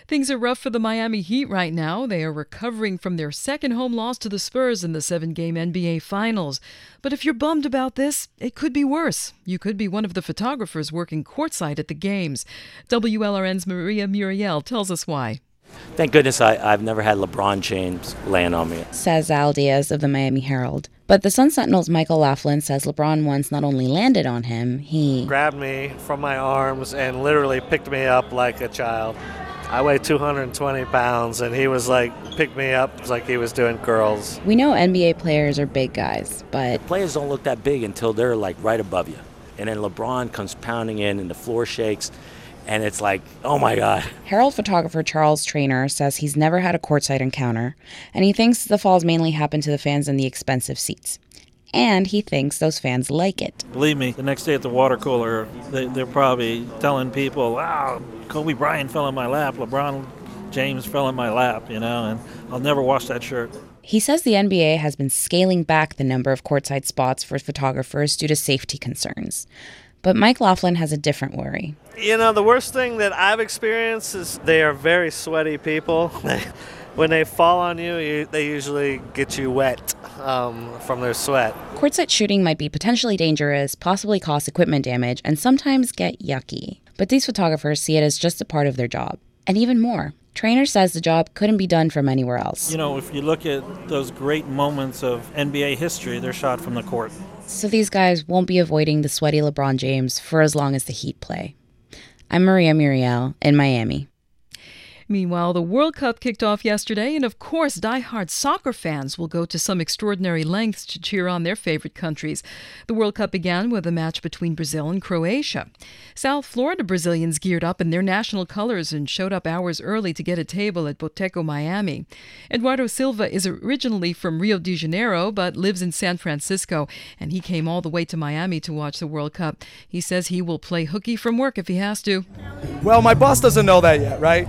Things are rough for the Miami Heat right now. They are recovering from their second home loss to the Spurs in the 7-game NBA Finals. But if you're bummed about this, it could be worse. You could be one of the photographers working courtside at the games. WLRN's Maria Muriel tells us why. Thank goodness I've never had LeBron James land on me, says Al Diaz of the Miami Herald. But the Sun Sentinel's Michael Laughlin says LeBron once not only landed on him, he grabbed me from my arms and literally picked me up like a child. I weigh 220 pounds, and he was picked me up like he was doing curls. We know NBA players are big guys, but players don't look that big until they're right above you. And then LeBron comes pounding in and the floor shakes. And it's oh my God. Herald photographer Charles Traynor says he's never had a courtside encounter, and he thinks the falls mainly happen to the fans in the expensive seats. And he thinks those fans like it. Believe me, the next day at the water cooler, they're probably telling people, wow, Kobe Bryant fell in my lap, LeBron James fell in my lap, and I'll never wash that shirt. He says the NBA has been scaling back the number of courtside spots for photographers due to safety concerns. But Mike Laughlin has a different worry. The worst thing that I've experienced is they are very sweaty people. When they fall on you, they usually get you wet from their sweat. Courtside shooting might be potentially dangerous, possibly cause equipment damage, and sometimes get yucky. But these photographers see it as just a part of their job. And even more. Traynor says the job couldn't be done from anywhere else. If you look at those great moments of NBA history, they're shot from the court. So these guys won't be avoiding the sweaty LeBron James for as long as the Heat play. I'm Maria Muriel in Miami. Meanwhile, the World Cup kicked off yesterday, and of course, die-hard soccer fans will go to some extraordinary lengths to cheer on their favorite countries. The World Cup began with a match between Brazil and Croatia. South Florida Brazilians geared up in their national colors and showed up hours early to get a table at Boteco Miami. Eduardo Silva is originally from Rio de Janeiro, but lives in San Francisco, and he came all the way to Miami to watch the World Cup. He says he will play hooky from work if he has to. Well, my boss doesn't know that yet, right?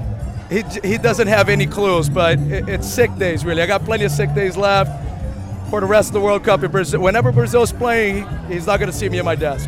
He doesn't have any clues, but it's sick days, really. I got plenty of sick days left for the rest of the World Cup in Brazil. Whenever Brazil's playing, he's not going to see me at my desk.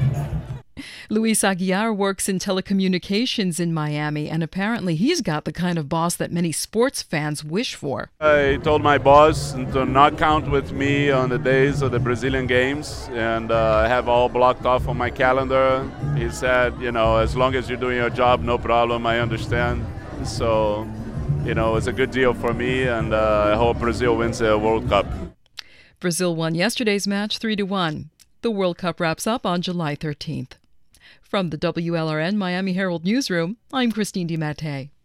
Luis Aguiar works in telecommunications in Miami, and apparently he's got the kind of boss that many sports fans wish for. I told my boss to not count with me on the days of the Brazilian games, and I have all blocked off on my calendar. He said, as long as you're doing your job, no problem, I understand. So, it's a good deal for me, and I hope Brazil wins the World Cup. Brazil won yesterday's match 3-1. The World Cup wraps up on July 13th. From the WLRN Miami Herald Newsroom, I'm Christine DiMattei.